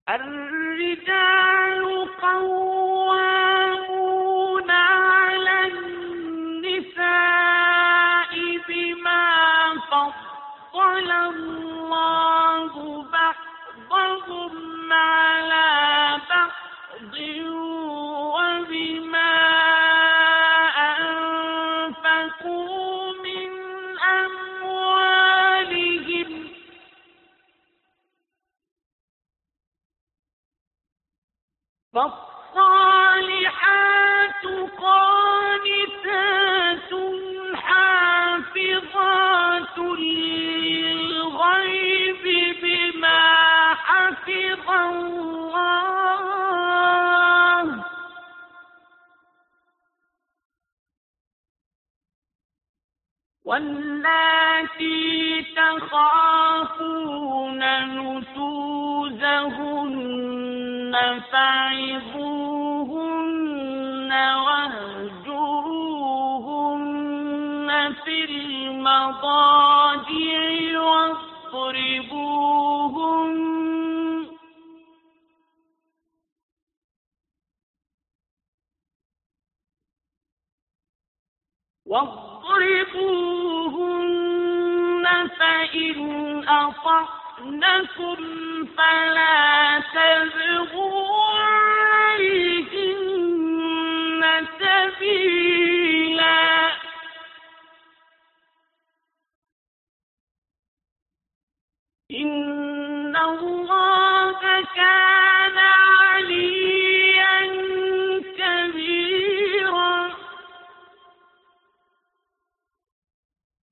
الرجال قوامون على النساء بما فضل الله بعضهم على بعض وبما أنفقوا من أموالهم فالصالحات قانتات حافظات للغيب بما حفظ الله واللاتي تخافون نشوزهن فعظوهن واهجروهن في المضاجع واضربوهن فإن أطعنكم فلا تبغوا عليهن سبيلا